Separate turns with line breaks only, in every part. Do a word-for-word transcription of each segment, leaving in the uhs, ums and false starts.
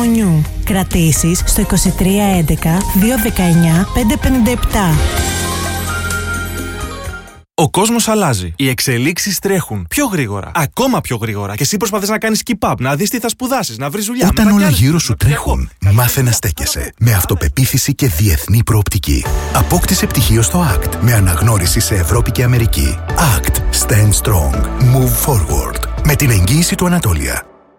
νιου. Κρατήσεις στο είκοσι τρία έντεκα διακόσια δεκαεννιά πεντακόσια πενήντα επτά.
Ο κόσμος αλλάζει. Οι εξελίξεις τρέχουν πιο γρήγορα. Ακόμα πιο γρήγορα. Και εσύ προσπαθείς να κάνεις keep up, να δεις τι θα σπουδάσεις, να βρεις δουλειά.
Όταν όλα γύρω σου τρέχουν, μάθε να στέκεσαι. Με αυτοπεποίθηση και διεθνή προοπτική. Απόκτησε πτυχίο στο έι κ τι με αναγνώριση σε Ευρώπη και Αμερική. έι κ τι. Stand strong. Move forward. Με την εγγύηση του Ανατόλια.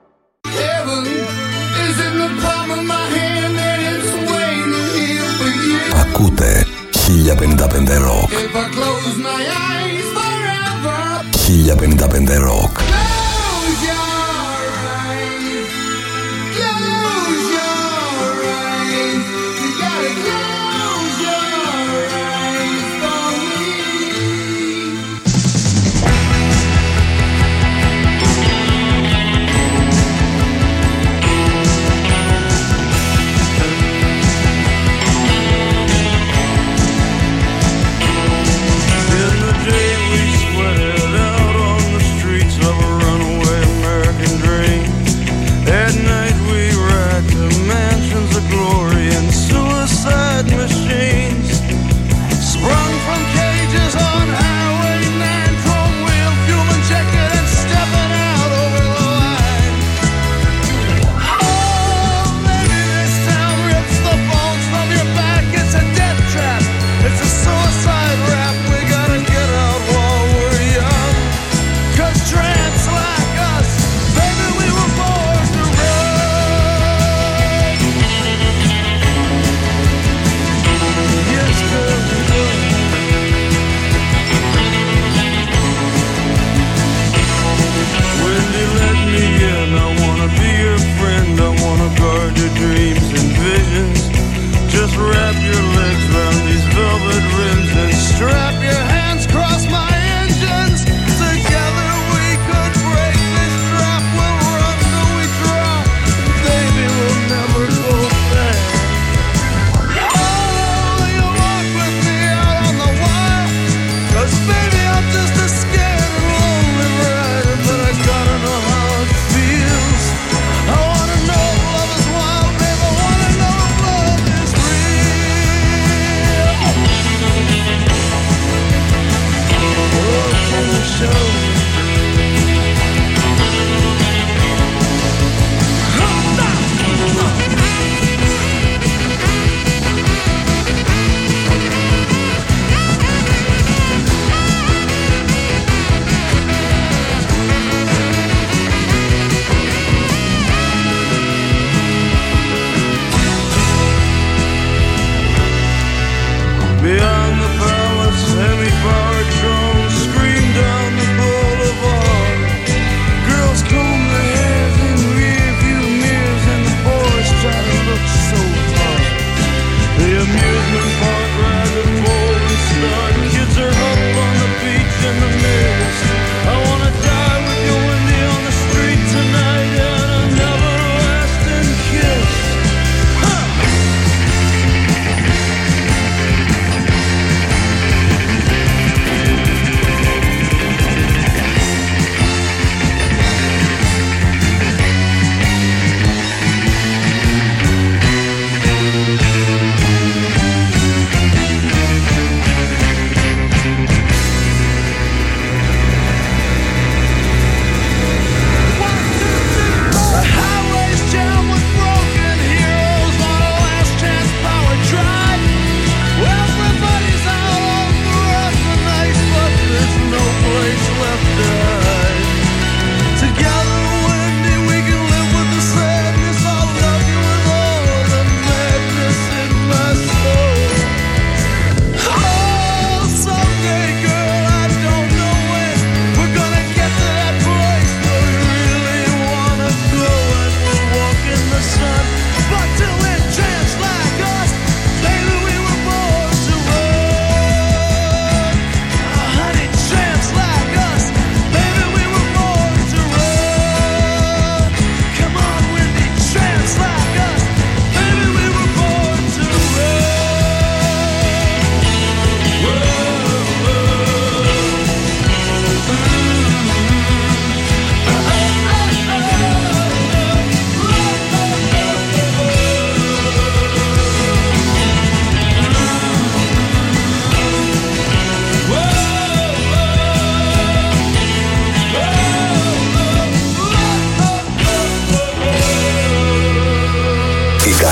Ακούτε χίλια πενήντα πέντε Rock. χίλια πενήντα πέντε Rock.
In the day we sweated out on the streets of a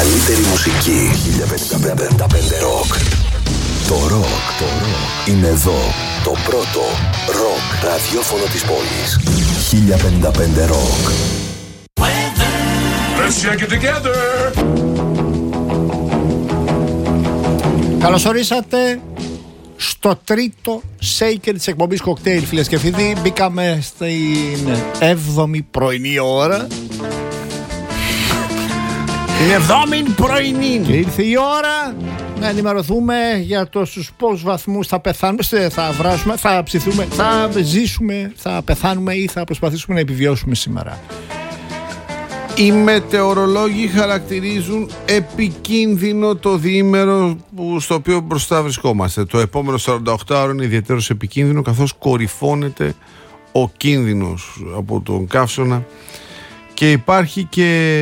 καλύτερη μουσική. χίλια πενήντα πέντε Rock. Το ροκ, το ροκ είναι εδώ. Το πρώτο ροκ ραδιόφωνο της πόλης. χίλια πενήντα πέντε Rock.
Let's check it together.
Καλώς ορίσατε στο τρίτο shaker της εκπομπής Cocktail, φίλες και φίλοι. Μπήκαμε στην έβδομη πρωινή ώρα. Την εβδόμη πρωινή. Και ήρθε η ώρα να ενημερωθούμε για το στους πόσους βαθμούς θα πεθάνουμε, θα βράσουμε, θα ψηθούμε, θα ζήσουμε, θα πεθάνουμε ή θα προσπαθήσουμε να επιβιώσουμε σήμερα.
Οι μετεωρολόγοι χαρακτηρίζουν επικίνδυνο το διήμερο που, στο οποίο μπροστά βρισκόμαστε. Το επόμενο σαράντα οκτώ ώρο είναι ιδιαίτερος επικίνδυνο, καθώς κορυφώνεται ο κίνδυνος από τον καύσωνα και υπάρχει και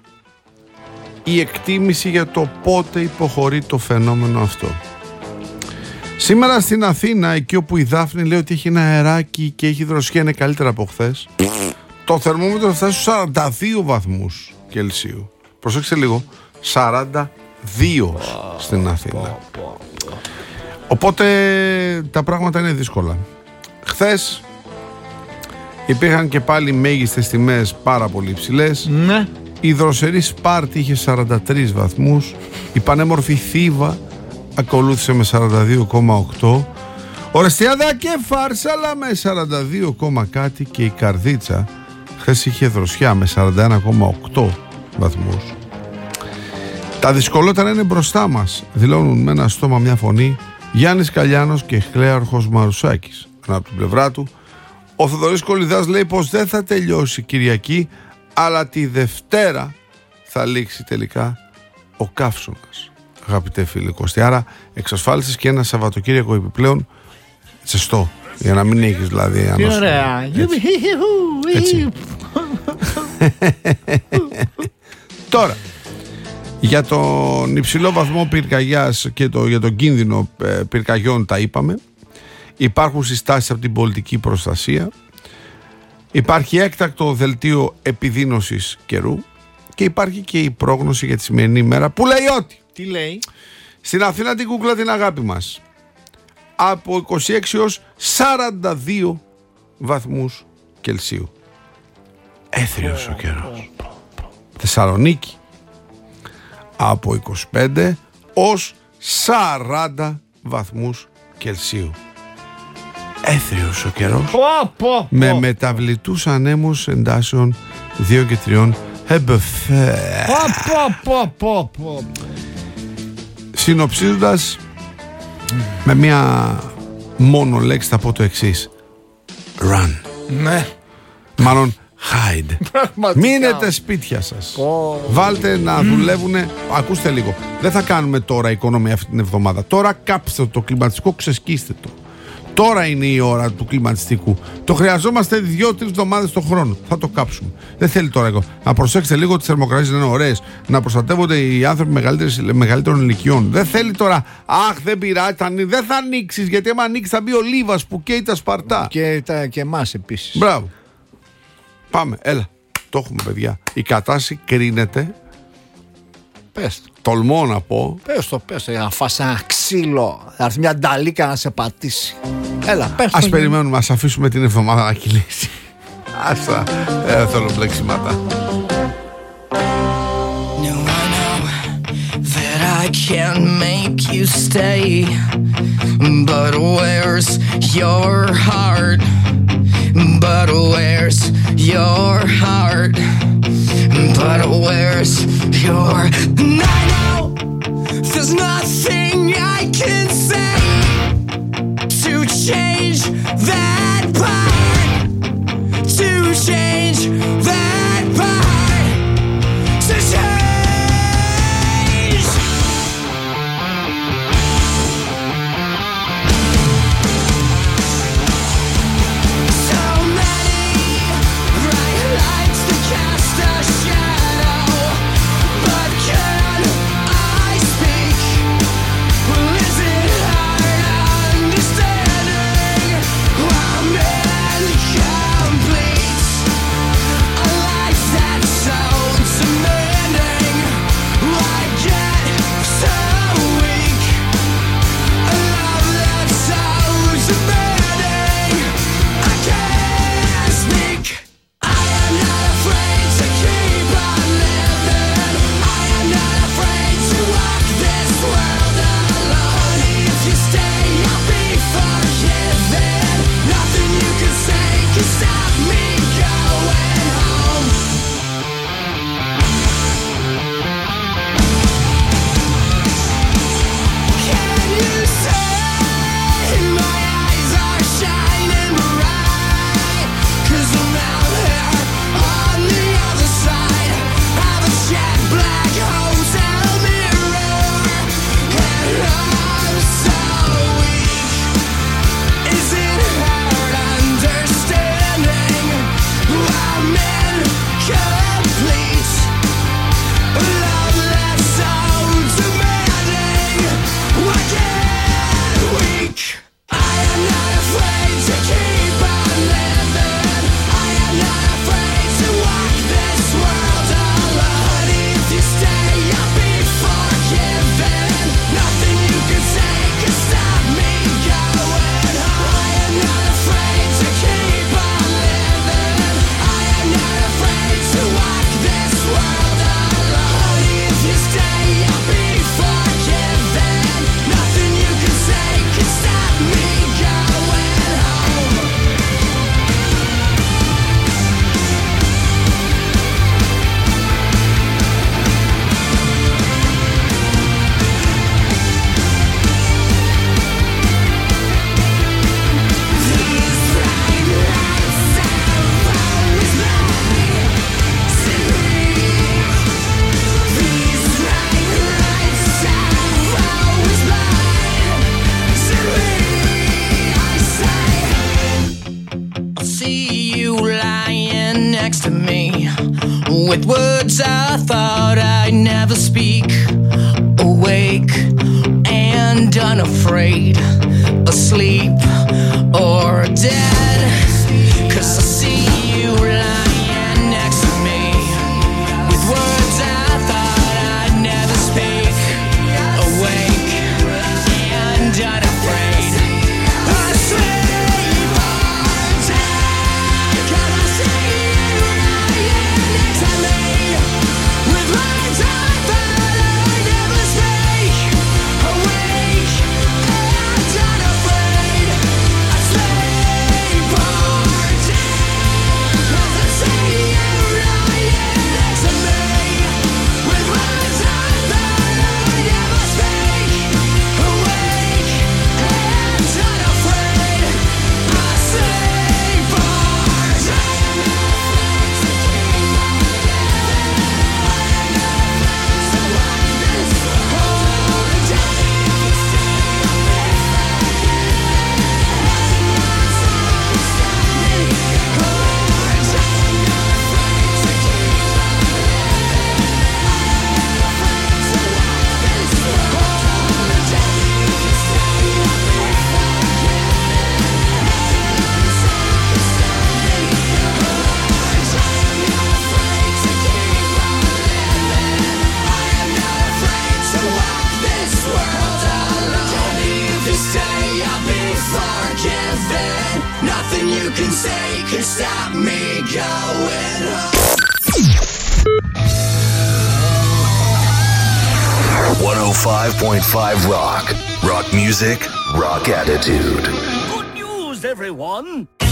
η εκτίμηση για το πότε υποχωρεί το φαινόμενο αυτό. Σήμερα στην Αθήνα, εκεί όπου η Δάφνη λέει ότι έχει ένα αεράκι και έχει δροσιά, είναι καλύτερα από χθες. Το θερμόμετρο θα φτάσει στους σαράντα δύο βαθμούς Κελσίου. Προσέξτε λίγο, σαράντα δύο στην Αθήνα. Οπότε τα πράγματα είναι δύσκολα. Χθες υπήρχαν και πάλι μέγιστες τιμές πάρα πολύ υψηλές.
Ναι.
Η δροσερή Σπάρτη είχε σαράντα τρεις βαθμούς. Η πανέμορφη Θήβα ακολούθησε με σαράντα δύο κόμμα οκτώ. Ορεστιάδα και Φάρσαλα με σαράντα δύο, κάτι και η Καρδίτσα χθες είχε δροσιά με σαράντα ένα κόμμα οκτώ βαθμούς. Τα δυσκολότερα είναι μπροστά μας, δηλώνουν με ένα στόμα μια φωνή Γιάννης Καλιάνος και Χλέαρχος Μαρουσάκης. Από την πλευρά του ο Θοδωρής Κολυδάς λέει πως δεν θα τελειώσει Κυριακή, αλλά τη Δευτέρα θα λήξει τελικά ο καύσωνας. Αγαπητέ φίλοι Κώστη, άρα εξασφάλισες και ένα Σαββατοκύριακο επιπλέον τσεστό, για να μην έχεις δηλαδή.
Τι ωραία.
Έτσι. Τώρα, για τον υψηλό βαθμό πυρκαγιάς και το, για τον κίνδυνο ε, πυρκαγιών τα είπαμε. Υπάρχουν συστάσεις από την πολιτική προστασία. Υπάρχει έκτακτο δελτίο επιδείνωσης καιρού και υπάρχει και η πρόγνωση για τη σημερινή μέρα που λέει ότι
τι λέει?
Στην Αθήνα την κούκλα την αγάπη μας, από είκοσι έξι έως σαράντα δύο βαθμούς Κελσίου. Έθριος ο καιρός. Θεσσαλονίκη από είκοσι πέντε ως σαράντα βαθμούς Κελσίου. Έθριος ο καιρός.
Πω, πω,
με
πω.
μεταβλητούς ανέμους εντάσεων δύο και τριών. Εμπεφέ.
Πω, πω, πω, πω.
Συνοψίζοντας, με μια μόνο λέξη θα πω το εξής: Run.
Ναι.
Μάλλον hide.
Πραγματικά.
Μείνετε σπίτια σας.
Πω.
Βάλτε να δουλεύουνε. Ακούστε λίγο. Δεν θα κάνουμε τώρα οικονομία αυτή την εβδομάδα. Τώρα κάψτε το κλιματιστικό, ξεσκίστε το. Τώρα είναι η ώρα του κλιματιστικού. Το χρειαζόμαστε δύο-τρεις εβδομάδες το χρόνο. Θα το κάψουμε. Δεν θέλει τώρα εγώ. Να προσέξετε λίγο, τις θερμοκρασίες είναι ωραίες. Να προστατεύονται οι άνθρωποι μεγαλύτερων ηλικιών. Δεν θέλει τώρα. Αχ, δεν πειράζει. Δεν θα ανοίξεις. Γιατί άμα ανοίξεις θα μπει ο Λίβας που καίει τα σπαρτά.
Και, τα, και εμάς επίσης.
Μπράβο. Πάμε. Έλα. Το έχουμε, παιδιά. Η κατάσταση κρίνεται.
Πες το.
Τολμώ να πω.
Πες το, πες το, για να φας ένα ξύλο. Θα έρθει μια νταλίκα να σε πατήσει. Έλα, πες το.
Ας περιμένουμε, ας αφήσουμε την εβδομάδα να κυλήσει. Άστα, δεν θέλω μπλέξιματα.
I can't make you stay, but where's your heart? But where's your heart? But where's your... I know there's nothing I can say to change that part, to change that part, to change. Cast a shadow, but can With words I thought I'd never speak. Awake and unafraid, asleep or dead. 'Cause I see you lying next to me. With words I thought I'd never speak. Awake and unafraid, asleep or dead. 'Cause I see you lying next to me. With words I thought I'd never speak. Awake and unafraid, asleep or dead. 'Cause I see you lying next to me. With words I thought I'd never speak. Awake and unafraid, asleep or nothing you can say can stop me going home.
one oh five point five Rock. Rock music, rock attitude.
Good news, everyone.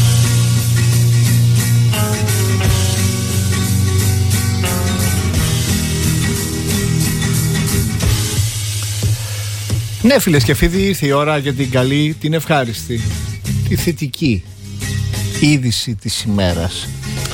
Ναι, φίλες και φίλοι, ήρθε η ώρα για την καλή, την ευχάριστη, τη θετική είδηση της ημέρας.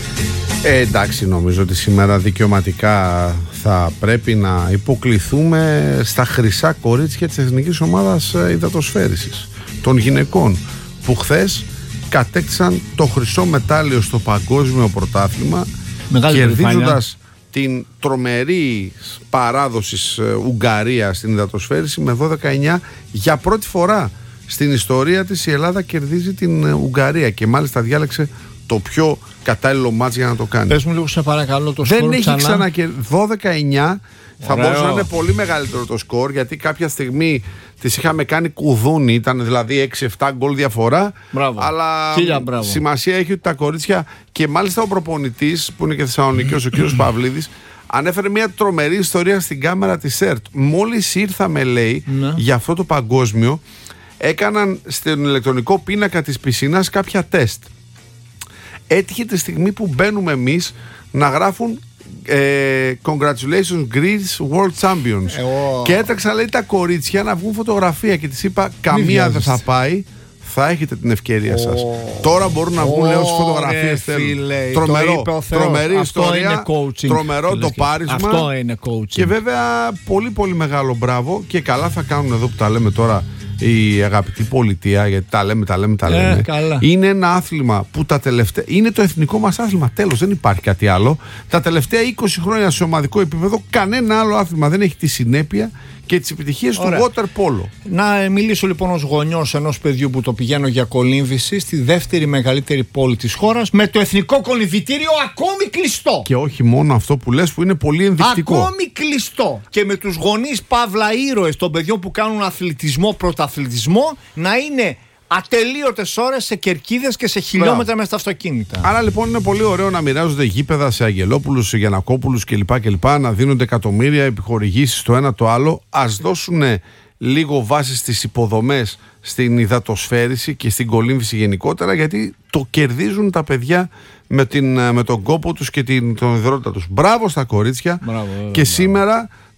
Ε, εντάξει, νομίζω ότι σήμερα δικαιωματικά θα πρέπει να υποκληθούμε στα χρυσά κορίτσια της Εθνικής Ομάδας Υδατοσφαίρισης των γυναικών, που χθες κατέκτησαν το χρυσό μετάλλιο στο παγκόσμιο πρωτάθλημα, κερδίζοντας την τρομερή παράδοση Ουγγαρία στην υδατοσφαίριση με δώδεκα εννιά. Για πρώτη φορά στην ιστορία της η Ελλάδα κερδίζει την Ουγγαρία και μάλιστα διάλεξε το πιο κατάλληλο μάτς για να το κάνει.
Πες μου λίγο σε παρακαλώ το
σκορ.
σκορ.
Δεν
ξανά.
έχει ξανακερδίσει. δώδεκα εννιά. Θα
Ωραίο.
μπορούσε να είναι πολύ μεγαλύτερο το σκορ, γιατί κάποια στιγμή τις είχαμε κάνει κουδούνι, ήταν δηλαδή έξι εφτά γκολ διαφορά.
Μπράβο.
Αλλά
Χίλια, μπράβο.
σημασία έχει ότι τα κορίτσια, και μάλιστα ο προπονητής που είναι και Θεσσαλονικιός, ο κύριος Παυλίδης, ανέφερε μια τρομερή ιστορία στην κάμερα της ΕΡΤ. Μόλις ήρθαμε, λέει,
ναι.
για αυτό το παγκόσμιο, έκαναν στον ηλεκτρονικό πίνακα της πισίνας κάποια τεστ. Έτυχε τη στιγμή που μπαίνουμε εμείς να γράφουν ε, Congratulations Greece World Champions.
Ε, ο...
Και έτρεξα, λέει, τα κορίτσια να βγουν φωτογραφία και της είπα καμία δεν θα πάει, θα έχετε την ευκαιρία σας. Oh. Τώρα μπορούν να βγουν, oh, λέω, τις φωτογραφίες. Τρομερό, τρομερή
αυτό
ιστορία, τρομερό
φίλε,
το πάρισμα.
Αυτό είναι coaching.
Και βέβαια πολύ πολύ μεγάλο μπράβο, και καλά θα κάνουν εδώ που τα λέμε τώρα η αγαπητή πολιτεία, γιατί τα λέμε, τα λέμε, τα λέμε.
Ε,
είναι ένα άθλημα που τα τελευταία, είναι το εθνικό μας άθλημα, τέλος, δεν υπάρχει κάτι άλλο. Τα τελευταία είκοσι χρόνια σε ομαδικό επίπεδο κανένα άλλο άθλημα δεν έχει τη συνέπεια και τις επιτυχίες του water polo.
Να μιλήσω λοιπόν ως γονιός ενός παιδιού που το πηγαίνω για κολύμβηση στη δεύτερη μεγαλύτερη πόλη της χώρας, με το εθνικό κολυμβητήριο ακόμη κλειστό.
Και όχι μόνο αυτό που λες, που είναι πολύ ενδεικτικό.
Ακόμη κλειστό. Και με τους γονείς παύλα ήρωες των παιδιών που κάνουν αθλητισμό, πρωταθλητισμό, να είναι ατελείωτες ώρες σε κερκίδες και σε χιλιόμετρα μέσα στα αυτοκίνητα.
Άρα λοιπόν είναι πολύ ωραίο να μοιράζονται γήπεδα σε Αγγελόπουλους, σε Γιαννακόπουλους κλπ. κλπ. Να δίνονται εκατομμύρια επιχορηγήσεις το ένα το άλλο. Ας δώσουν λίγο βάση στις υποδομές στην υδατοσφαίριση και στην κολύμβηση γενικότερα, γιατί το κερδίζουν τα παιδιά με, την, με τον κόπο τους και την, τον υδρότητα τους. Μπράβο στα κορίτσια.
Μπράβο,
και
μπράβο.
Σήμερα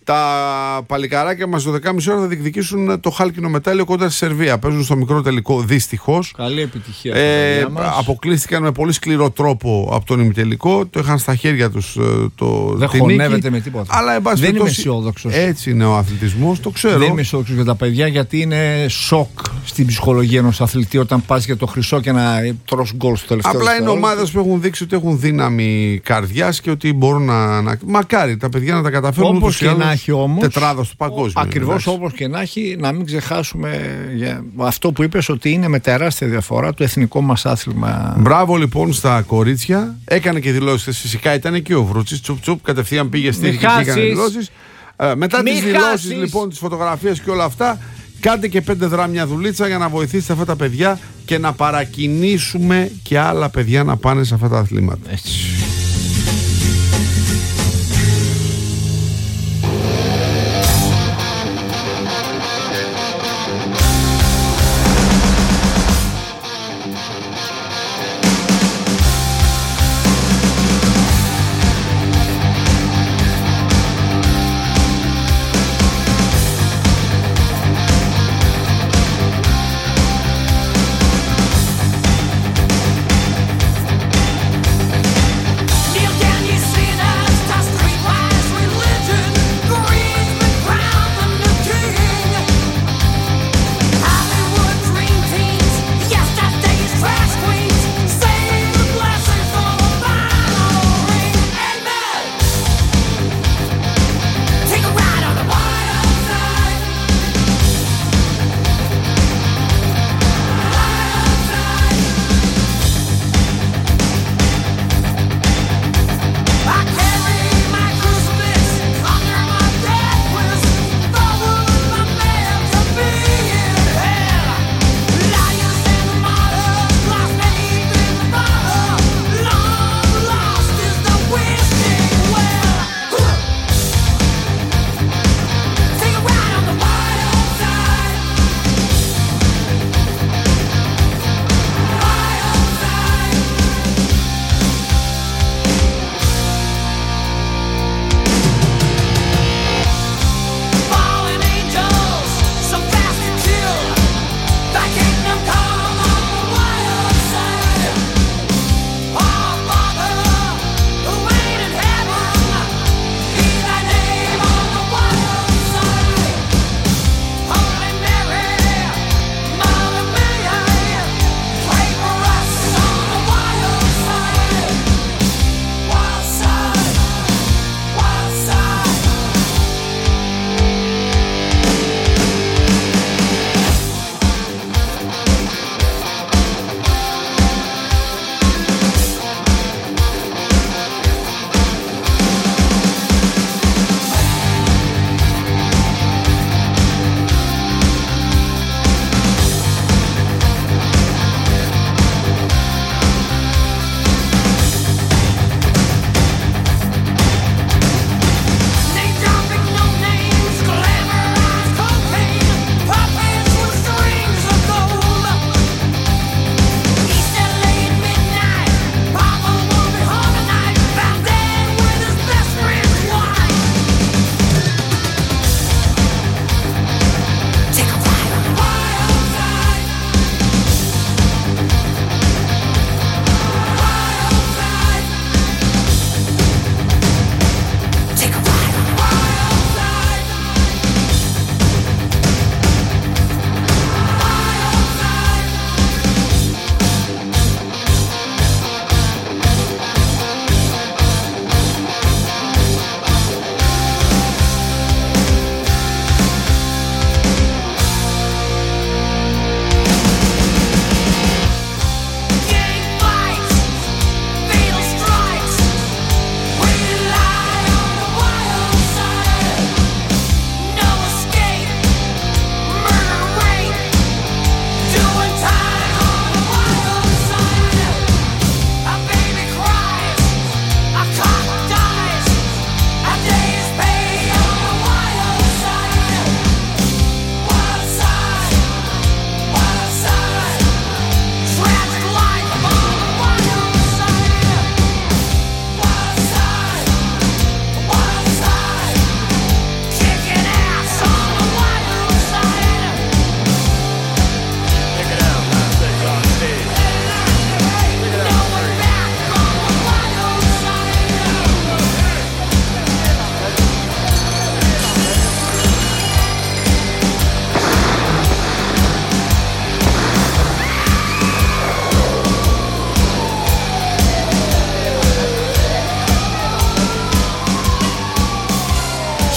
Τα παλικαράκια μας δώδεκα και μισή ώρα θα διεκδικήσουν το χάλκινο μετάλλιο κοντά στη Σερβία. Παίζουν στο μικρό τελικό, δυστυχώς.
Καλή επιτυχία.
Ε, αποκλείστηκαν με πολύ σκληρό τρόπο από τον ημιτελικό. Το είχαν στα χέρια τους το,
Δεν
την
χωνεύεται
νίκη.
με τίποτα.
Αλλά, εν πάση
δεν είμαι
περιπτώσει,
αισιόδοξος.
Έτσι είναι ο αθλητισμός, το ξέρω.
Δεν είμαι αισιόδοξος για τα παιδιά, γιατί είναι σοκ στην ψυχολογία ενός αθλητή όταν πας για το χρυσό και να τρως γκολ στο τελευταίο.
Απλά είναι ομάδες που έχουν δείξει ότι έχουν δύναμη καρδιάς και ότι μπορούν να. να... Μακάρι τα παιδιά να τα καταφέρουν.
Όπως και να έχει όμως.
Τετράδα στο παγκόσμιο.
Ακριβώς όπως και να έχει, να μην ξεχάσουμε για αυτό που είπες, ότι είναι με τεράστια διαφορά το εθνικό μας άθλημα.
Μπράβο λοιπόν στα κορίτσια. Έκανε και δηλώσεις. Φυσικά ήταν εκεί ο Βρούτσης. Τσουπ τσουπ, κατευθείαν πήγε στη και έκανε δηλώσεις. Ε, μετά τις δηλώσεις λοιπόν, τις φωτογραφίες και όλα αυτά, κάντε και πέντε δράμια δουλίτσα για να βοηθήσετε αυτά τα παιδιά και να παρακινήσουμε και άλλα παιδιά να πάνε σε αυτά τα αθλήματα.
Έτσι.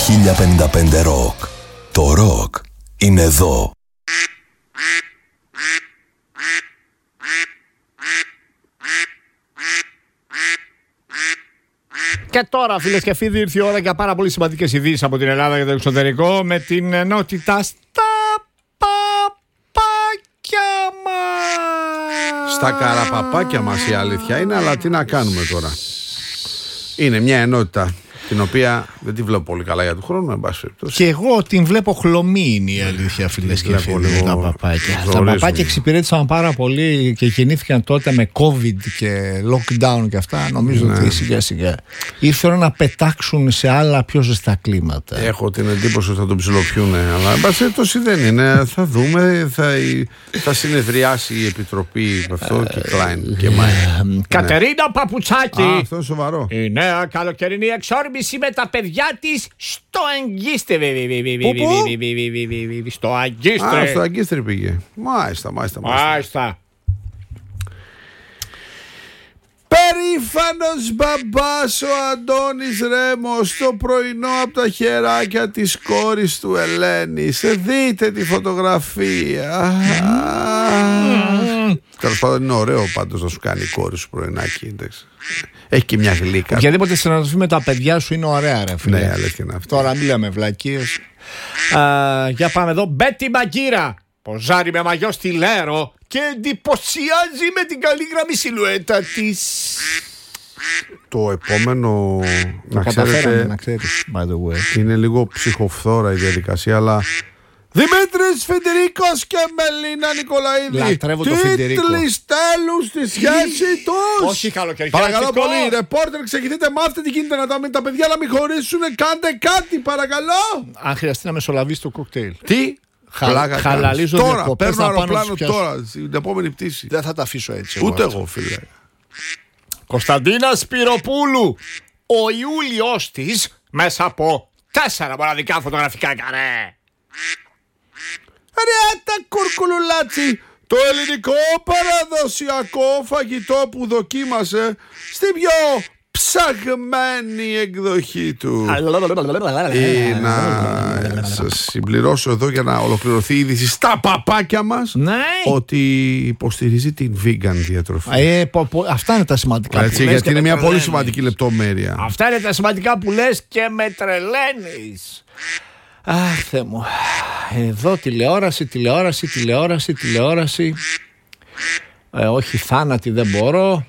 χίλια πενήντα πέντε Rock. Το ροκ είναι εδώ.
Και τώρα, φίλες και φίλοι, ήρθε η ώρα για πάρα πολύ σημαντικές ειδήσεις από την Ελλάδα και το εξωτερικό με την ενότητα στα παπάκια μας.
Στα καραπαπάκια μας η αλήθεια είναι, αλλά τι να κάνουμε τώρα. Είναι μια ενότητα την οποία δεν τη βλέπω πολύ καλά για του χρόνου, εν πάση περιπτώσει.
Και εγώ την βλέπω χλωμή, είναι η αλήθεια, φίλες και φίλοι. Τα παπάκια. Τα παπάκια εξυπηρέτησαν πάρα πολύ και γεννήθηκαν τότε με COVID και lockdown και αυτά. Νομίζω ναι. ότι σιγά σιγά ήρθαν να πετάξουν σε άλλα πιο ζεστά κλίματα.
Έχω την εντύπωση ότι θα τον ψιλοπιούνε, αλλά εν πάση περιπτώσει δεν είναι. Θα δούμε, θα, θα συνεδριάσει η Επιτροπή με αυτό και Klein και Μάι.
Κατερίνα Παπουτσάκη.
Α, αυτό είναι σοβαρό.
Η νέα καλοκαιρινή εξόρμηση με τα παιδιά της στο Αγκίστρι. Στο Αγκίστρι.
Α, στο Αγκίστρι πήγε. Μάλιστα, μάλιστα.
Μάλιστα.
Περήφανος μπαμπάς ο Αντώνης Ρέμος το πρωινό από τα χεράκια της κόρης του Ελένης. Δείτε τη φωτογραφία. Τέλος πάντων είναι ωραίο πάντως να σου κάνει η κόρη σου πρωινάκι. Έχει και μια γλύκα.
Οποιαδήποτε συναντηθεί με τα παιδιά σου είναι ωραία, ρε φίλε.
Ναι, αλήθεια είναι αυτό.
Τώρα μιλάμε βλακίες. Για πάμε εδώ. Μπέτι Μαγκύρα. Ποζάρει με μαγιό στη Λέρο και εντυπωσιάζει με την καλή γραμμή σιλουέτα της.
Το επόμενο,
Το
να ξέρετε,
να ξέρεις, by the way.
είναι λίγο ψυχοφθόρα η διαδικασία, αλλά Δημήτρης Φιντηρίκος και Μελίνα Νικολαίδη.
Λατρεύω το Φιντηρίκο.
Τίτλοι στέλνουν στη σχέση τους.
Όχι καλοκαιριά.
Παρακαλώ πολύ, ρεπόρτερ, ξεκινήστε, μάθετε τι γίνεται να τα, με τα παιδιά να μην χωρίσουν. Κάντε κάτι, παρακαλώ.
Αν χρειαστεί να μεσολαβήσει το κοκτέιλ.
Τι?
Χα, χαλαλίζω
τώρα,
διακοπές,
παίρνω
να πάω να
αεροπλάνο
τους πιάσω.
τώρα, στην επόμενη πτήση.
Δεν θα τα αφήσω έτσι.
Ούτε
εγώ,
εγώ, φίλε.
Κωνσταντίνα Σπυροπούλου. Ο Ιούλιος της μέσα από τέσσερα μοναδικά φωτογραφικά καρέ.
Ρε τα κουρκουλουλάτσι, το ελληνικό παραδοσιακό φαγητό που δοκίμασε στην πιο ψαγμένη εκδοχή του. Ή να σας συμπληρώσω εδώ για να ολοκληρωθεί η είδηση στα παπάκια μας,
Ναι.
ότι υποστηρίζει την vegan διατροφή.
Ε, πο, πο, αυτά είναι τα σημαντικά
Έτσι,
που λες
γιατί
και
είναι
με
μια πολύ
τρελαίνεις.
σημαντική λεπτομέρεια.
Αυτά είναι τα σημαντικά που λες και με τρελαίνεις. Αχ, Θεέ μου. Εδώ τηλεόραση, τηλεόραση, τηλεόραση, τηλεόραση. Ε, όχι θάνατη, δεν μπορώ.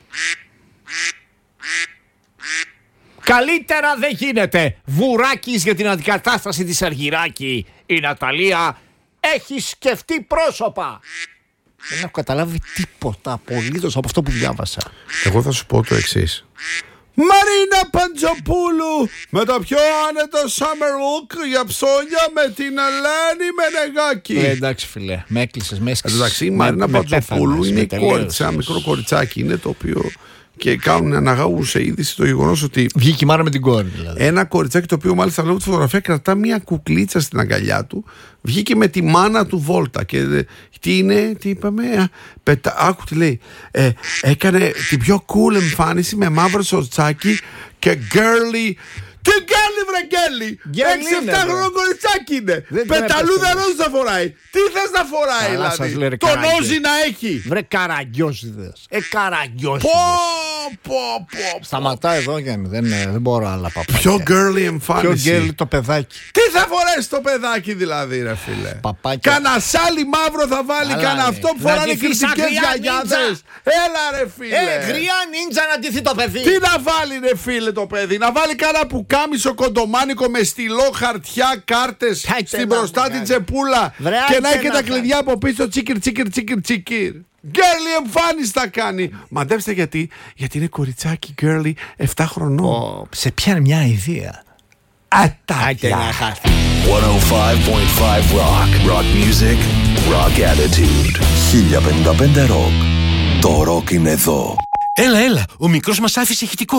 Καλύτερα δεν γίνεται. Βουράκης για την αντικατάσταση της Αργυράκη. Η Ναταλία έχει σκεφτεί πρόσωπα. Δεν έχω καταλάβει τίποτα απολύτως από αυτό που διάβασα.
Εγώ θα σου πω το εξής. Μαρίνα Παντζοπούλου με το πιο άνετο summer look για ψώνια με την Ελένη Μενεγάκη.
Ε, εντάξει φίλε, με έκλεισες, με έσκησες.
Εντάξει, η
Με-
Μαρίνα
με
Παντζοπούλου
πέθανες,
είναι
με
η κόρη
τελείωσες.
της, ένα μικρό κοριτσάκι είναι, το οποίο και κάνουν αναγάγουσα είδηση το γεγονός ότι
Βγήκε η μάνα με την κόρη δηλαδή.
ένα κοριτσάκι, το οποίο μάλιστα βλέπω τη φωτογραφία, κρατά μια κουκλίτσα στην αγκαλιά του, βγήκε με τη μάνα του βόλτα. Και ε, τι είναι, τι είπαμε, α, πετα, άκου τι λέει. Ε, έκανε την πιο cool εμφάνιση με μαύρο σορτσάκι και girly. Τι girly βρε girly!
Girly
έξι εφτά
είναι, βρε.
χρονών κοριτσάκι είναι!
Δεν
Πεταλούδα
τρέπεστε,
ροζ θα φοράει! Τι θες να φοράει
Καλά σας λέει, ρε,
δηλαδή! Το
καράγκε.
νόζι να έχει!
Βρε καραγκιόζιδες. Ε, καραγκιόζιδες.
Πω πω πω!
Σταματά εδώ Γιάννη, δεν, δεν μπορώ άλλα παπάκια.
Πιο girly
Πιο
εμφάνιση!
γκέλι το παιδάκι.
Τι θα φορέσει το παιδάκι δηλαδή, ρε φίλε.
Παπάκια.
Κάνα σάλι μαύρο θα βάλει,
Καλά,
κάνα
ρε.
αυτό που
Να
φοράνε
ντυθεί σαν
κριτικές
γριά
γιαγιάδες.
νίντζα.
Έλα ρε φίλε.
Ε, γριά νίντζα να ντυθεί το παιδί.
Τι να βάλει ρε φίλε το παιδί, να βάλει κάνα πουκάμισο κοντομάνικο με στυλό, χαρτιά, κάρτες
Κάτσε
στην
να
μπροστά
μου
την
κάνει.
τσεπούλα
Βρε,
και
άντε
να έχει και
να
τα
κάνει.
κλειδιά από πίσω τσίκυρ τσίκυρ τσίκυρ τσίκυρ. Γκέρλι εμφάνιση θα κάνει. Μαντέψτε γιατί, γιατί είναι κοριτσάκι γκέρλι εφτά χρονών.
Ω, σε πιάνει μια ιδέα. Άντε να χάθει.
εκατόν πέντε κόμμα πέντε Rock. Rock music, rock attitude. χίλια πενήντα πέντε Rock. Το rock είναι εδώ.
Έλα, έλα, ο μικρός μας άφησε ηχητικό.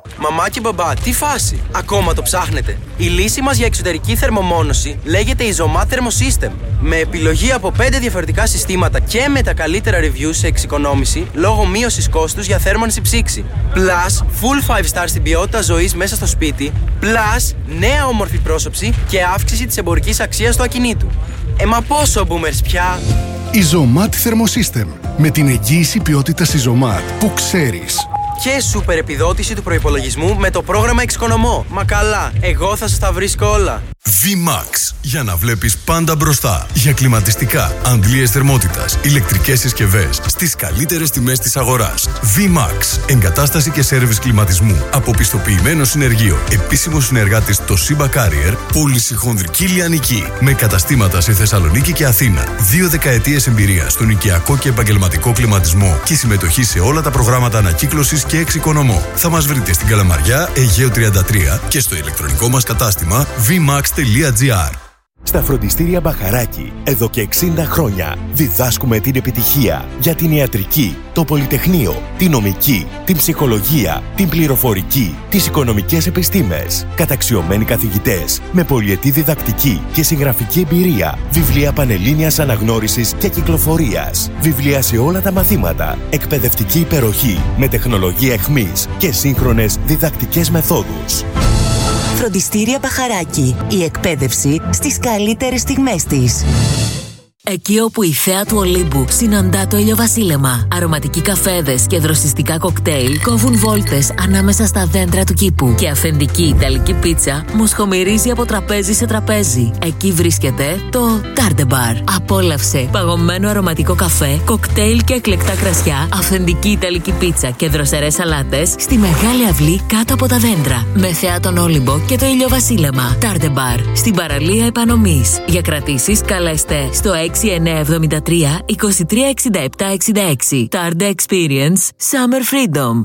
Μαμά και μπαμπά, τι φάση! Ακόμα το ψάχνετε? Η λύση μας για εξωτερική θερμομόνωση λέγεται Isomat Thermosystem. Με επιλογή από πέντε διαφορετικά συστήματα και με τα καλύτερα reviews σε εξοικονόμηση λόγω μείωσης κόστους για θέρμανση ψήξη. Plus, full five star στην ποιότητα ζωής μέσα στο σπίτι. Plus, νέα όμορφη πρόσωψη και αύξηση της εμπορικής αξίας του ακινήτου. Ε, μα πόσο boomers πια!
Isomat Thermosystem. Με την εγγύηση ποιότητας Isomat που ξέρεις.
Και σούπερ επιδότηση του προϋπολογισμού με το πρόγραμμα Εξοικονομώ. Μα καλά, εγώ θα σας τα βρίσκω όλα.
V-Max. Για να βλέπεις πάντα μπροστά. Για κλιματιστικά, αντλίες θερμότητας, ηλεκτρικές συσκευές στις καλύτερες τιμές της αγοράς. V-Max. Εγκατάσταση και σέρβις κλιματισμού από πιστοποιημένο συνεργείο. Επίσημο συνεργάτης το Simba Carrier. Πώληση χονδρική λιανική. Με καταστήματα σε Θεσσαλονίκη και Αθήνα. Δύο δεκαετίες εμπειρία στον οικιακό και επαγγελματικό κλιματισμό. Και συμμετοχή σε όλα τα προγράμματα ανακύκλωσης και εξοικονομώ. Θα μας βρείτε στην Καλαμαριά, Αιγαίου τριάντα τρία και στο ηλεκτρονικό μας κατάστημα βι μαξ τελεία τζι άρ.
Στα φροντιστήρια Μπαχαράκη, εδώ και εξήντα χρόνια, διδάσκουμε την επιτυχία για την ιατρική, το πολυτεχνείο, την νομική, την ψυχολογία, την πληροφορική, τις οικονομικές επιστήμες. Καταξιωμένοι καθηγητές, με πολυετή διδακτική και συγγραφική εμπειρία, βιβλία πανελλήνιας αναγνώρισης και κυκλοφορίας, βιβλία σε όλα τα μαθήματα, εκπαιδευτική υπεροχή με τεχνολογία εχμής και σύγχρονες διδακτικές μεθόδους.
Φροντιστήρια Μπαχαράκη. Η εκπαίδευση στις καλύτερες στιγμές της.
Εκεί όπου η θέα του Ολύμπου συναντά το ηλιοβασίλεμα, αρωματικοί καφέδες και δροσιστικά κοκτέιλ κόβουν βόλτες ανάμεσα στα δέντρα του κήπου και αυθεντική ιταλική πίτσα μοσχομυρίζει από τραπέζι σε τραπέζι. Εκεί βρίσκεται το Tarde Bar. Απόλαυσε παγωμένο αρωματικό καφέ, κοκτέιλ και εκλεκτά κρασιά, αυθεντική ιταλική πίτσα και δροσερές σαλάτες στη μεγάλη αυλή κάτω από τα δέντρα. Με θέα τον Όλυμπο και το ηλιοβασίλεμα. Tarde Bar. Στην παραλία Επανομής. Για κρατήσεις καλέστε στο έξι εννιά εβδομήντα τρία είκοσι τρία εξήντα επτά εξήντα έξι. Tarde Experience Summer Freedom.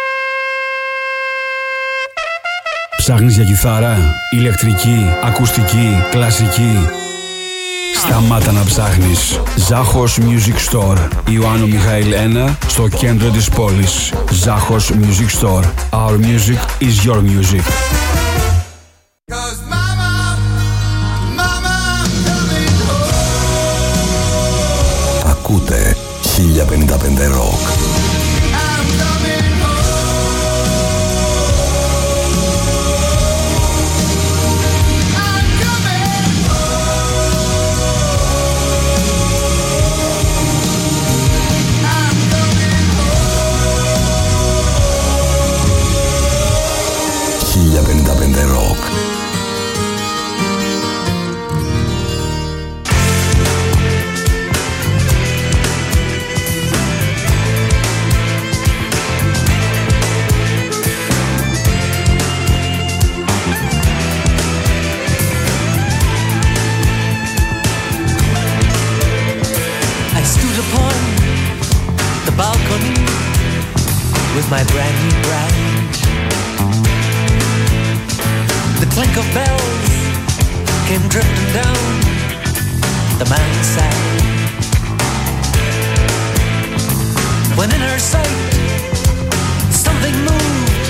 Ψάχνεις για κιθάρα, ηλεκτρική, ακουστική, κλασική? Σταμάτα να ψάχνεις. Ζάχος Music Store, Ιωάννου Μιχαήλ ένα, στο κέντρο της πόλης. Ζάχος Music Store. Our music is your music.
Ακούτε χίλια πενήντα πέντε Rock. χίλια πενήντα πέντε Rock.
With my brand new bride, the clink of bells came drifting down the mountainside. When in her sight something moved,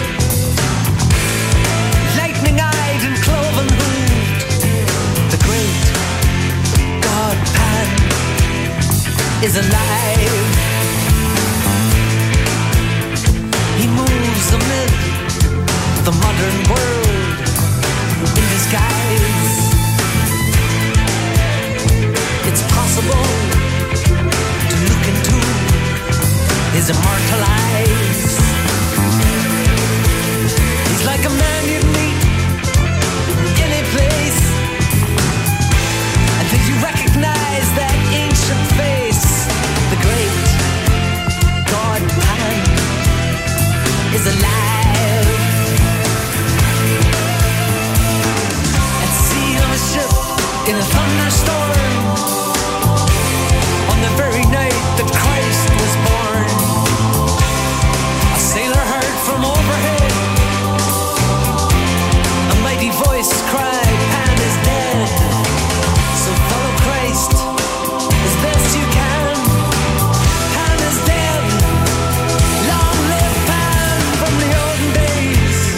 lightning-eyed and cloven-hooved. The great god Pan is alive. He moves amid the modern world in disguise. It's possible to look into his immortal eyes. He's like a man you'd meet any place until you recognize that ancient face. The great god Pan is alive. At sea on a ship in a thunderstorm, on the very night that Christ was born, a sailor heard from overhead a mighty voice cried, Pan is dead. So follow Christ as best you can. Pan is dead. Long live Pan from the olden days.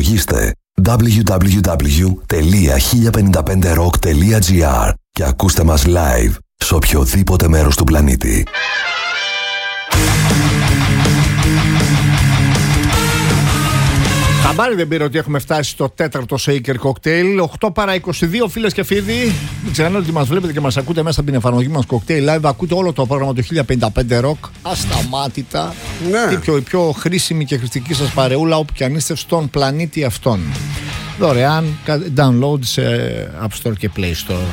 υπολογίστε double-u double-u double-u τελεία χίλια πενήντα πέντε ροκ τελεία τζι άρ και ακούστε μας live σε οποιοδήποτε μέρος του πλανήτη.
Χαμπάρι δεν πήρε ότι έχουμε φτάσει στο τέταρτο Shaker Cocktail. οκτώ παρά είκοσι δύο, φίλες και φίλοι. Μην ξεχνάτε ότι μας βλέπετε και μας ακούτε μέσα από την εφαρμογή μας Cocktail Live. Ακούτε όλο το πρόγραμμα του χίλια πενήντα πέντε Rock. Ασταμάτητα.
Ναι.
Η πιο, η πιο χρήσιμη και χρηστική σας παρεούλα όπου και αν είστε στον πλανήτη αυτόν. Δωρεάν download σε App Store και Play Store.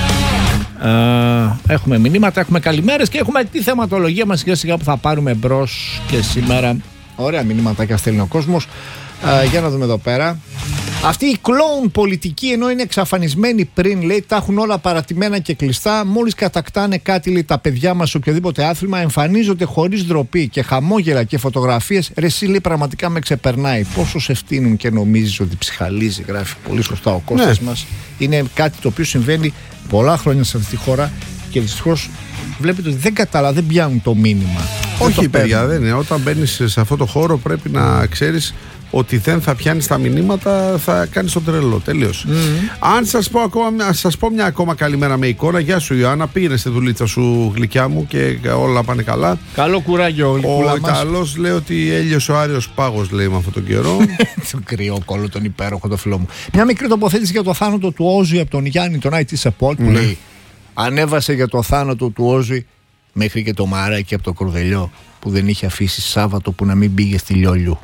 Ε, έχουμε μηνύματα, έχουμε καλημέρες και έχουμε τη θεματολογία μας σιγά σιγά που θα πάρουμε μπρος και σήμερα. Ωραία μηνύματα και στέλνει ο κόσμος. Uh, για να δούμε εδώ πέρα. Αυτή η κλόουν πολιτική, ενώ είναι εξαφανισμένη πριν, λέει, τα έχουν όλα παρατημένα και κλειστά. Μόλις κατακτάνε κάτι, λέει, τα παιδιά μας σε οποιοδήποτε άθλημα, εμφανίζονται χωρίς ντροπή και χαμόγελα και φωτογραφίες. Ρε, εσύ, λέει, πραγματικά με ξεπερνάει. Πόσο σε φτύνουν και νομίζεις ότι ψυχαλίζει, γράφει πολύ σωστά ο Κώστας
ναι.
μας. Είναι κάτι το οποίο συμβαίνει πολλά χρόνια σε αυτή τη χώρα και δυστυχώς βλέπετε ότι δεν καταλαβαίνουν, δεν πιάνουν το μήνυμα.
Όχι,
δεν
παιδιά, δεν είναι. Όταν μπαίνεις σε αυτό το χώρο πρέπει να ξέρεις ότι δεν θα πιάνεις τα μηνύματα, θα κάνεις τον τρελό. Τελείως. Mm-hmm. Αν σας πω, ακόμα, σας πω μια ακόμα καλημέρα με εικόνα. Γεια σου Ιωάννα, πήγαινε στη δουλίτσα σου γλυκιά μου και όλα πάνε καλά.
Καλό κουράγιο,
ο Ιταλός λέει ότι έλειωσε ο Άριος Πάγος, λέει, με αυτόν τον καιρό.
Το κρύο κόλλο, τον υπέροχο το φίλο μου. Μια μικρή τοποθέτηση για το θάνατο του Όζη από τον Γιάννη, τον άι τι Support, που λέει ανέβασε για το θάνατο του Όζη μέχρι και το μαράκι από το Κορδελιό που δεν είχε αφήσει Σάββατο που να μην πήγε στη Λιόλιου.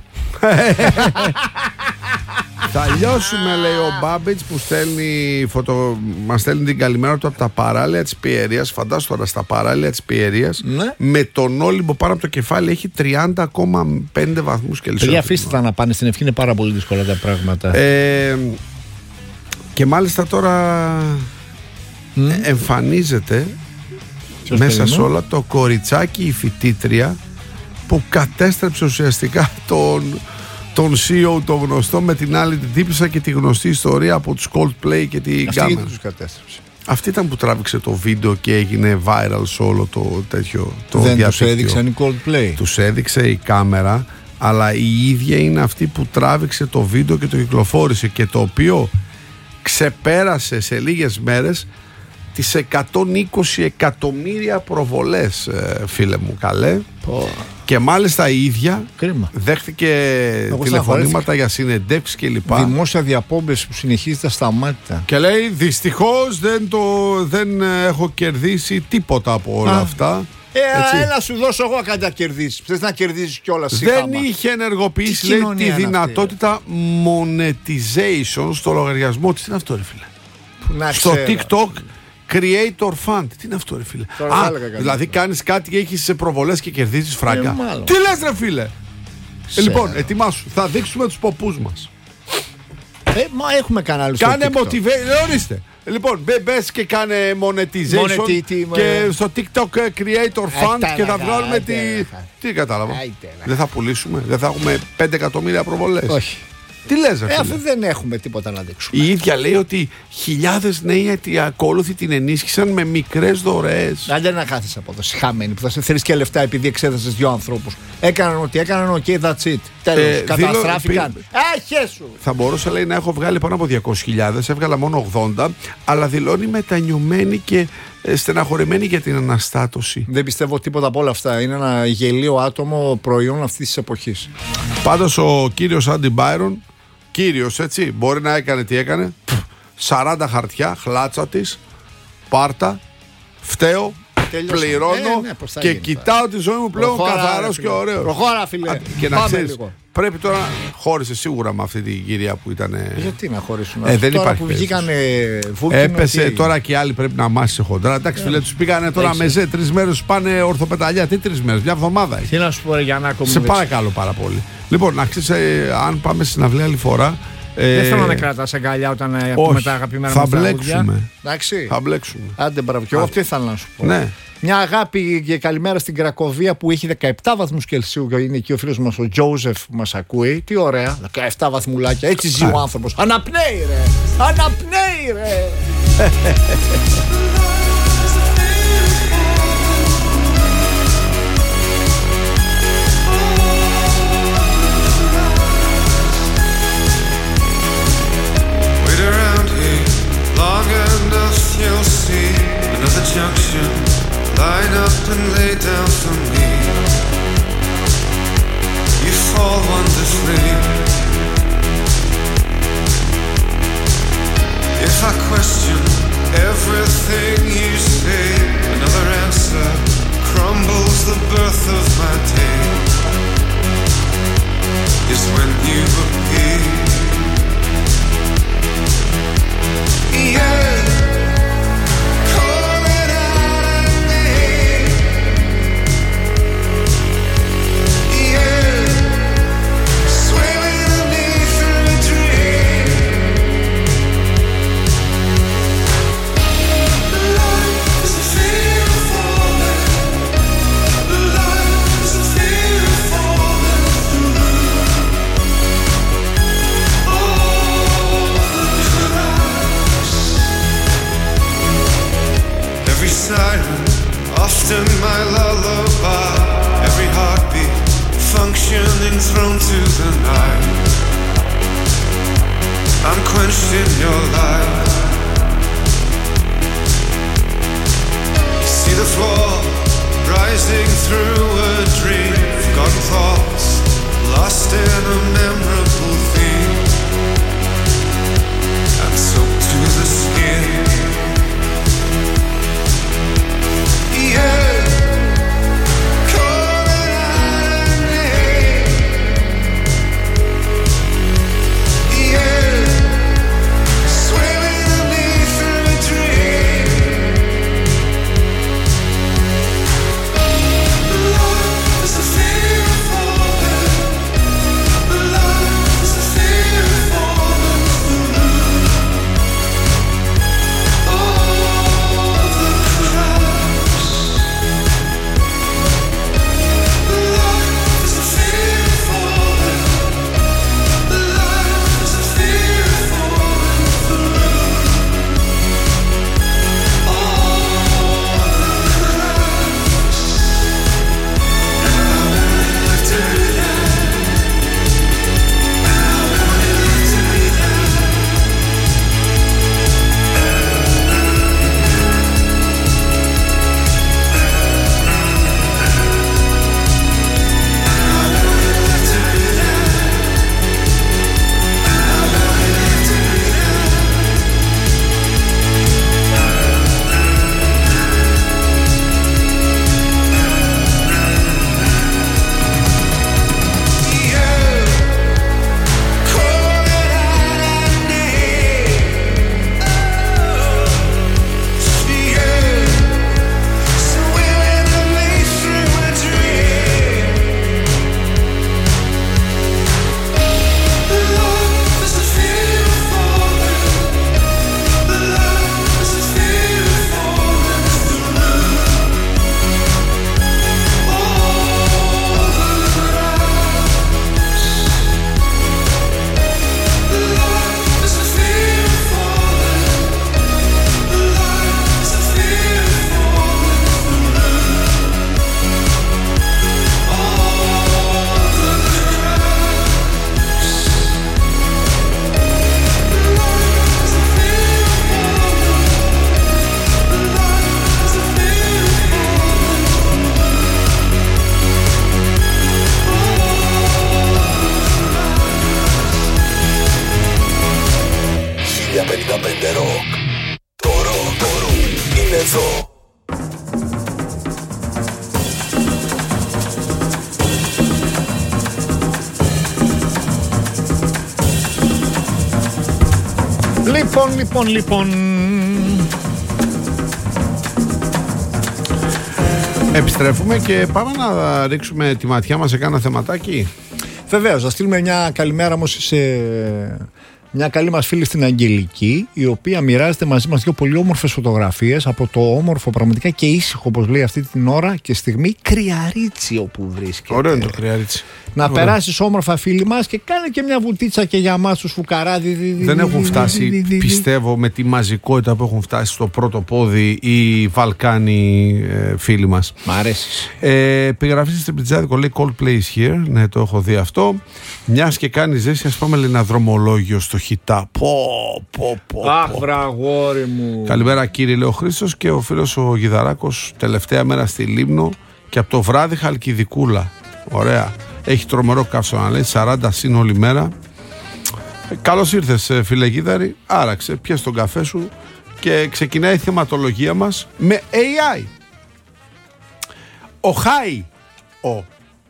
Θα λιώσουμε, λέει ο Μπάμπιτς που στέλνει φωτο... μας στέλνει την καλημέρα του από τα παράλια της Πιερίας. Φαντάσου τώρα, στα παράλια της Πιερίας, ναι. με τον Όλυμπο πάνω από το κεφάλι έχει τριάντα κόμμα πέντε βαθμούς Κελσίου.
Παιδιά, αφήστε τα να πάνε στην ευχή, είναι πάρα πολύ δύσκολα τα πράγματα.
Ε, και μάλιστα τώρα mm. εμφανίζεται Ποιος μέσα σε όλα το κοριτσάκι, η φοιτήτρια που κατέστρεψε ουσιαστικά τον, τον σι ι ο, το γνωστό, με την άλλη την τύπησα και τη γνωστή ιστορία από τους Coldplay και την
Αυτή γιατί τους κατέστρεψε?
Αυτή ήταν που τράβηξε το βίντεο και έγινε viral σε όλο το τέτοιο το
δεν
διαδίκτυο.
Τους έδειξαν οι Coldplay.
Τους έδειξε η κάμερα, αλλά η ίδια είναι αυτή που τράβηξε το βίντεο και το κυκλοφόρησε, και το οποίο ξεπέρασε σε λίγες μέρες τις εκατόν είκοσι εκατομμύρια προβολές, φίλε μου, καλέ. Oh. Και μάλιστα η ίδια Κρίμα. δέχτηκε Εγώ τηλεφωνήματα για συνεντεύξεις και λοιπά.
Δημόσια διαπόμπες που συνεχίζεται στα μάτια.
Και λέει δυστυχώς δεν, το, δεν έχω κερδίσει τίποτα από όλα Α. αυτά.
Ε, Έτσι. έλα σου δώσω εγώ κάτι να κερδίσεις. Θες να κερδίσεις κιόλας.
Δεν χάμα. είχε ενεργοποιήσει, λέει, τη δυνατότητα αυτή, monetization στο λογαριασμό της. Τι είναι αυτό, ρε φίλε? Να στο ξέρω. TikTok Creator Fund. Τι είναι αυτό, ρε φίλε? Α, δηλαδή κάνεις κάτι και έχεις προβολές και κερδίζεις φράγκα. Ε, Τι λες, ρε φίλε? Ε, λοιπόν, ετοιμάσου. Θα δείξουμε τους ποπούς μας.
Ε, μα έχουμε κανάλι στο
Κάνε
TikTok.
motivation. Ορίστε. Λοιπόν, μπες και κάνε monetization Moneti, τι, και με... στο TikTok Creator Fund και θα βγάλουμε τη... Τι κατάλαβα? Δεν θα πουλήσουμε? Δεν θα έχουμε πέντε εκατομμύρια προβολές?
Όχι.
Τι λες, ρε φίλε?
Ε, αφού δεν έχουμε τίποτα να δείξουμε.
Η ίδια λέει ότι χιλιάδες νέοι ακόλουθοι την ενίσχυσαν με μικρές δωρεές.
Αν δεν να χάθεις από εδώ, συχαμένη που θα σε θέλεις και λεφτά επειδή εξέδεσες δύο ανθρώπους. Έκαναν ό,τι έκαναν, ok, that's it. Τέλος, ε, καταστράφηκαν. Άχε σου!
Θα μπορούσα, λέει, να έχω βγάλει πάνω από διακόσιες χιλιάδες, έβγαλα μόνο ογδόντα, αλλά δηλώνει μετανιωμένη και στεναχωρεμένη για την αναστάτωση.
Δεν πιστεύω τίποτα από όλα αυτά. Είναι ένα γελίο άτομο προϊόν αυτής της εποχής.
Πάντως ο κύριος Άντι Μπάιρον, κύριος, έτσι, μπορεί να έκανε τι έκανε. σαράντα χαρτιά, χλάτσα της, πάρτα, φταίω, Τελειώσαμε. πληρώνω ε, ναι, και γίνει, κοιτάω πάλι τη ζωή μου πλέον καθαρός και ωραίος.
Προχώρα, φίλε.
Α, και να ξέρεις, πρέπει τώρα να χώρισε σίγουρα με αυτή την κυρία που ήταν.
Γιατί να χωρίσουν?
Ε, δεν
τώρα
υπάρχει
που βγήκανε βούκινο.
Έπεσε
τι...
τώρα και οι άλλοι πρέπει να μάσει χοντρά. Εντάξει, φίλε, τους πήγανε τώρα μεζέ. Τρεις μέρες πάνε ορθοπεταλιά. Τι τρεις μέρες, μια εβδομάδα.
Τι να σου πω, ρε Γιαννάκο μου.
Σε παρακαλώ πάρα πολύ. Λοιπόν, να ξέρεις, ε, αν πάμε στην αυλή άλλη φορά.
Ε, δεν θέλω να με κρατάς αγκαλιά όταν ακούμε τα αγαπημένα
μας τραγούδια.
Θα
μπλέξουμε.
Άντε, μπράβο. Και εγώ αυτό ήθελα να σου πω.
Ναι.
Μια αγάπη και καλημέρα στην Κρακοβία που έχει δεκαεπτά βαθμούς Κελσίου. Είναι εκεί ο φίλος μας ο Τζόζεφ που μας ακούει. Τι ωραία, δεκαεπτά βαθμουλάκια. Έτσι ζει ο άνθρωπος. Αναπνέει, ρε! Αναπνέει, ρε!
junction, line up and lay down for me. You fall wonderfully. If I question everything you say, another answer crumbles the birth of my day. Is when you appear. Yeah. Calling out a name. Yeah. Swimming beneath a dream. Love is a fear of falling. Love is a fear of falling. Every siren, often my lullaby. Every heartbeat, functioning thrown to the night. I'm quenched in your light. You see the floor, rising through a dream. Forgotten thoughts, lost in a memorable theme. And soaked to the skin. Yeah. Calling out a name. Yeah. Swimming beneath a dream. Love is a fear of falling. Love is a fear of falling. All the crowds. Love is a fear of falling. Love is a fear of falling. All the crowds. And I wanted to be there. And I wanted to be there.
χίλια πενήντα πέντε Rock. Το rock, το rock είναι εδώ.
Λοιπόν, λοιπόν, λοιπόν.
Επιστρέφουμε και πάμε να ρίξουμε τη ματιά μας σε κάνα θεματάκι.
Βεβαίως, θα στείλουμε μια καλημέρα όμως σε μια καλή μας φίλη στην Αγγελική, η οποία μοιράζεται μαζί μας δύο πολύ όμορφες φωτογραφίες από το όμορφο πραγματικά και ήσυχο, όπως λέει αυτή την ώρα και στιγμή, Κρυαρίτσι όπου βρίσκεται.
Ωραίο είναι το Κρυαρίτσι.
Να
Ωραίο.
περάσεις όμορφα, φίλοι μας, και κάνε και μια βουτίτσα και για μας τους φουκαράδι.
Δεν έχουν φτάσει, πιστεύω, με τη μαζικότητα που έχουν φτάσει στο πρώτο πόδι οι Βαλκάνοι ε, φίλοι μας.
Μ' αρέσει.
Ε, επιγραφή στην Τρυπιτζάδικο λέει Coldplay is here. Ναι, το έχω δει αυτό. Μιας και κάνει ζέστη, ας πάμε λέει, ένα δρομολόγιο στο στο χιτά. Πω, πω, πω.
Αχ, βραγόρι μου.
Καλημέρα κύριε, λέει ο Χρήστος, και ο φίλος ο Γιδαράκος, τελευταία μέρα στη Λίμνο και από το βράδυ Χαλκιδικούλα. Ωραία. Έχει τρομερό καύσωνα, λέει, σαράντα συν όλη μέρα. Ε, καλώς ήρθες, φίλε Γίδαρη. Άραξε, πιες τον καφέ σου και ξεκινάει η θεματολογία μας με έι άι. Ο Χάι. Ο.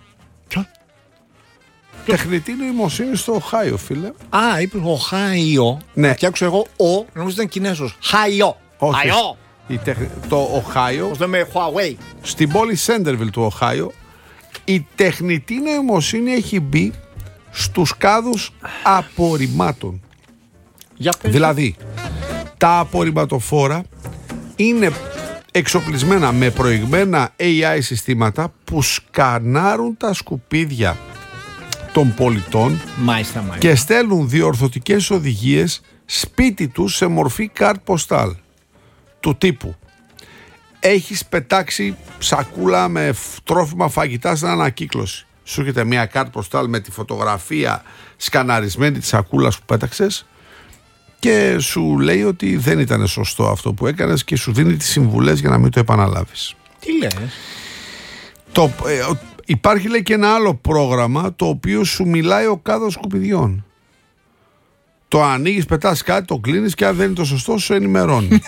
Τεχνητή νοημοσύνη στο Οχάιο, φίλε.
Α, είπε Οχάιο.
Ναι.
Και άκουσα εγώ ο, νομίζω ήταν Κινέζος. Χάιο.
Όχι.
Χάιο.
Η τεχ... Το Οχάιο.
Πώς λέμε Huawei.
Στην πόλη Σέντερβιλ του Οχάιο, η τεχνητή νοημοσύνη έχει μπει στους κάδους απορριμμάτων.
Για πες.
Δηλαδή, τα απορριμματοφόρα είναι εξοπλισμένα με προηγμένα έι άι συστήματα που σκανάρουν τα σκουπίδια των πολιτών.
Μάλιστα, μάλιστα.
Και στέλνουν διορθωτικές οδηγίες σπίτι τους σε μορφή καρτ ποστάλ του τύπου: έχεις πετάξει σακούλα με τρόφιμα φαγητά στην ανακύκλωση, σου έρχεται μια καρτ ποστάλ με τη φωτογραφία σκαναρισμένη της σακούλας που πέταξες και σου λέει ότι δεν ήταν σωστό αυτό που έκανες και σου δίνει τις συμβουλές για να μην το επαναλάβεις.
Τι λες?
Το, ε, υπάρχει, λέει, και ένα άλλο πρόγραμμα το οποίο σου μιλάει ο κάδος σκουπιδιών. Το ανοίγεις, πετάς κάτι, το κλείνεις και αν δεν είναι το σωστό σου ενημερώνει.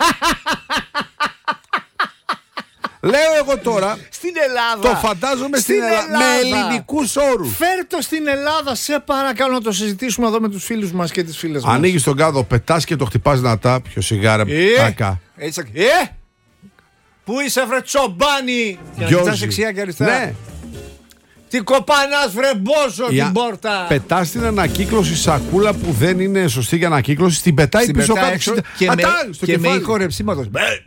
Λέω εγώ τώρα.
Στην Ελλάδα.
Το φαντάζομαι στην,
στην
Ελλάδα,
Ελλάδα.
με ελληνικούς όρους.
Φέρ' το στην Ελλάδα, σε παρακαλώ, να το συζητήσουμε εδώ με τους φίλους μας και τις φίλες μας.
Ανοίγεις τον κάδο, πετάς και το χτυπάς δυνατά. Πιο σιγάρα, τάκα.
Ε, έτσι, ε! Πού είσαι, βρε τσομπάνι? Και να κοιτάς δεξιά και αριστερά.
Ναι.
Τι κοπανάς, βρε μπόσο, την πόρτα.
Πετάς την ανακύκλωση σακούλα που δεν είναι σωστή για ανακύκλωση, την πετάει
Στην
πίσω
πετάει
κάτω.
έξω
Και,
και
Ατά,
με,
στο
και με
κεφάλι.
ήχο ρεψίματος.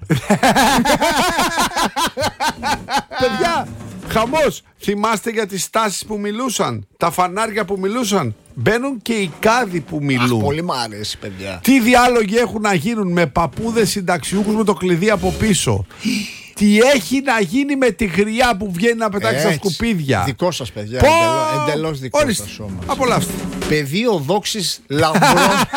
Παιδιά, χαμός. Θυμάστε για τις στάσεις που μιλούσαν, τα φανάρια που μιλούσαν? Μπαίνουν και οι κάδοι που μιλούν.
Αχ, πολύ μ' αρέσει, παιδιά.
Τι διάλογοι έχουν να γίνουν με παππούδες συνταξιούχους με το κλειδί από πίσω. Τι έχει να γίνει με τη γριά που βγαίνει να πετάξει τα σκουπίδια.
Δικό σας, παιδιά.
Πω!
Εντελώς, εντελώς δικό
Ορίστε.
σας σώμα.
Απολαύστε.
Πεδίο δόξης λαμπρών.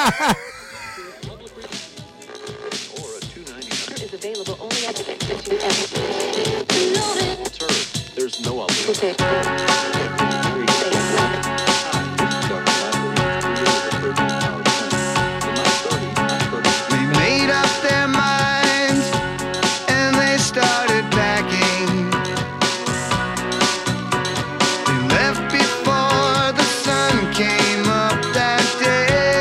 They made up their minds and they started packing. They left before the sun came up that day.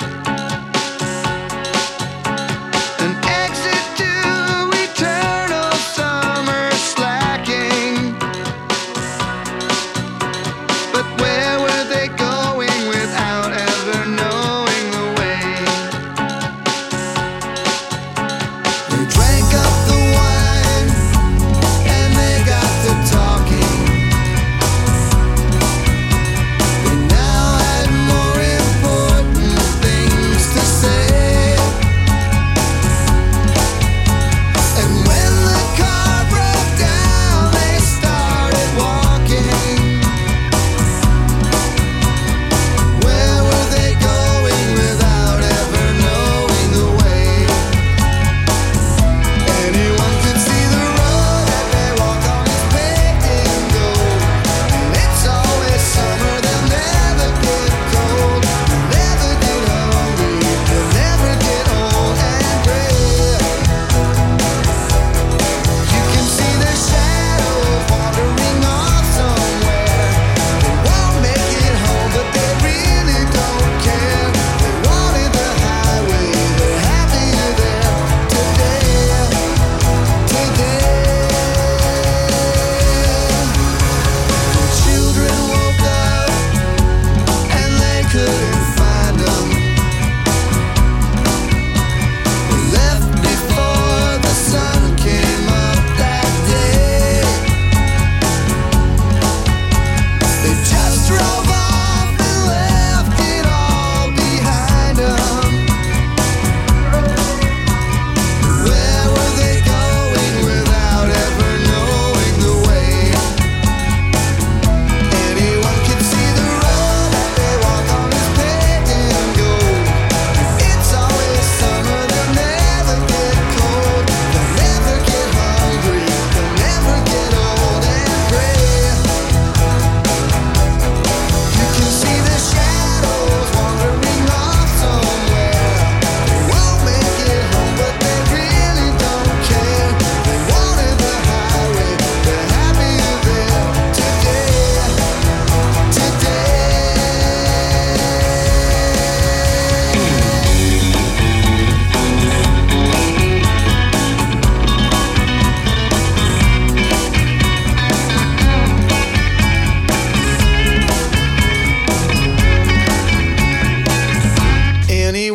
An exit to eternal summer slacking.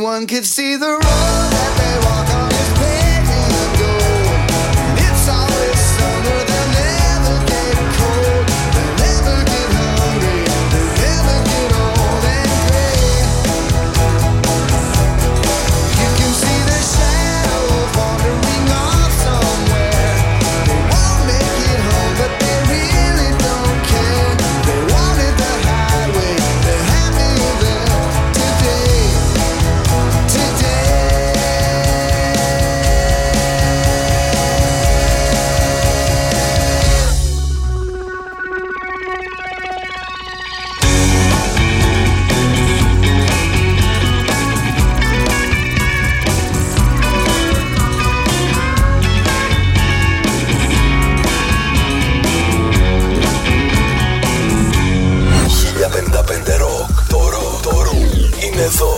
Anyone could see the road that they walk on is paved in gold. And it's always summer, they'll never get cold. They'll never get hungry, they'll never get old and gray. You can see the shadows wandering off somewhere. They won't make it home, but they really don't care. They wanted the highway, they're happier there today.
χίλια πενήντα πέντε Rock. Το ρο, το ρο είναι εδώ.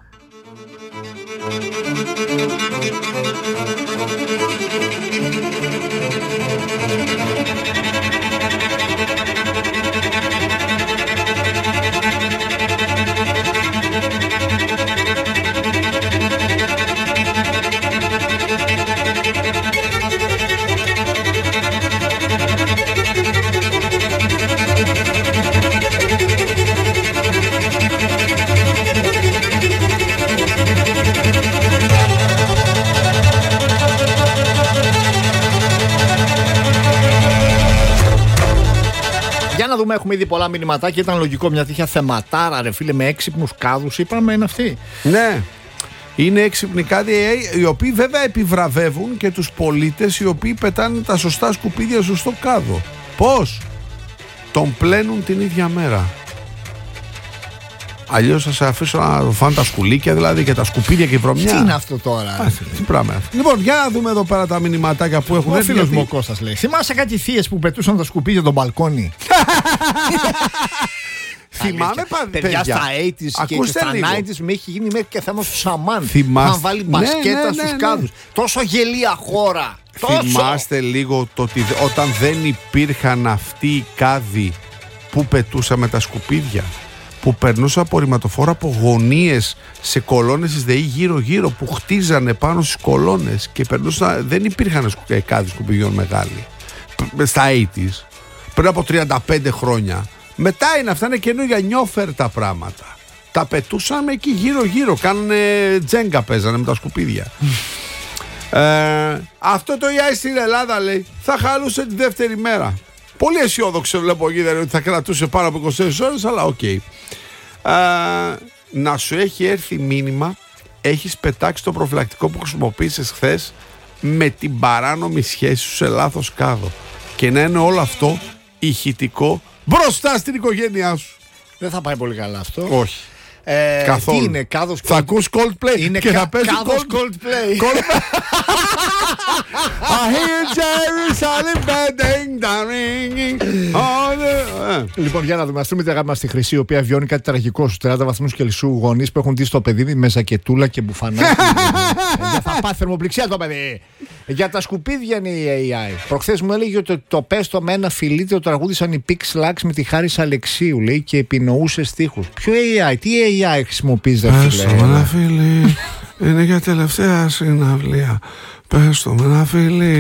Για να δούμε, έχουμε ήδη πολλά μηνυματάκια. Ήταν λογικό μια τέτοια θεματάρα, ρε φίλε, με έξυπνους κάδους. Είπαμε, είναι αυτή.
Ναι. Είναι έξυπνοι κάτι, οι οποίοι βέβαια επιβραβεύουν και τους πολίτες οι οποίοι πετάνε τα σωστά σκουπίδια στο σωστό κάδο. Πώς? Τον πλένουν την ίδια μέρα. Αλλιώς θα σε αφήσω να φάνε τα σκουλίκια, δηλαδή, και τα σκουπίδια και η βρωμιά.
Τι είναι αυτό τώρα?
Α, τι πράγμα είναι αυτό. Λοιπόν, για να δούμε εδώ πέρα τα μηνυματάκια που έχουν
Ο
έρθει.
φίλος μου ο Κώστας λέει: θυμάσαι κάτι θείες που πετούσαν τα σκουπίδια τον μπαλκόνι?
Θυμάμαι,
παιδιά, στα ογδόντα και
ακούστε
στα
λίγο.
ενενήντα με έχει γίνει μέχρι και θέμα του Σαμάν.
Θυμάστε-
Είχαν βάλει
Ναι,
μπασκέτα
ναι, ναι,
στους
ναι.
κάδους. Τόσο γελία χώρα. Τόσο.
Θυμάστε λίγο το ότι δε- όταν δεν υπήρχαν αυτοί οι κάδοι που πετούσαμε τα σκουπίδια, που περνούσαν απορριμματοφόρα από γωνίες σε κολόνες της ΔΕΗ γύρω-γύρω, που χτίζανε πάνω στις κολόνες και περνούσαν, δεν υπήρχαν σκου- ε, κάδοι σκουπιδιών μεγάλοι. Π- Στα ογδόντα, πριν από τριάντα πέντε χρόνια. Μετά είναι αυτά, είναι καινούργια, νιόφερτα πράγματα. Τα πετούσαμε εκεί γύρω-γύρω, κάνανε τζέγκα, παίζανε με τα σκουπίδια. Ε, αυτό το ι άι στην Ελλάδα, λέει, θα χαλούσε τη δεύτερη μέρα. Πολύ αισιόδοξο βλέπω εκεί, δηλαδή, ότι θα κρατούσε πάνω από είκοσι τέσσερις ώρες, αλλά οκ. Ε, να σου έχει έρθει μήνυμα, έχεις πετάξει το προφυλακτικό που χρησιμοποίησες χθες με την παράνομη σχέση σου σε λάθος κάδο. Και να είναι όλο αυτό ηχητικό μπροστά στην οικογένειά σου.
Δεν θα πάει πολύ καλά αυτό.
Όχι.
Ε,
Καθόλου.
Τι είναι, κάδος
Θα ακούς Coldplay
Είναι
και
κα-
θα παίζει
κάδος
Cold-
Coldplay.
I hear Jerusalem bending down ringing. all the- Ε.
Λοιπόν, για να δούμε. Α πούμε τη αγάπη μας στη Χρυσή, η οποία βιώνει κάτι τραγικό στους τριάντα βαθμούς Κελσίου. Γονείς που έχουν ντύσει το παιδί με ζακετούλα και μπουφανάκι. Για θα πάθει θερμοπληξία το παιδί. Για τα σκουπίδια είναι η έι άι. Προχθές μου έλεγε ότι το πέστο με ένα φιλί το τραγούδισαν οι Pix Lax με τη Χάρις Αλεξίου, λέει, και επινοούσε στίχους. Ποιο έι άι, τι έι άι χρησιμοποιείς, δε
Πες το με ένα
φίλε?
φίλι, είναι για τελευταία συναυλία. Πες το με ένα φίλι.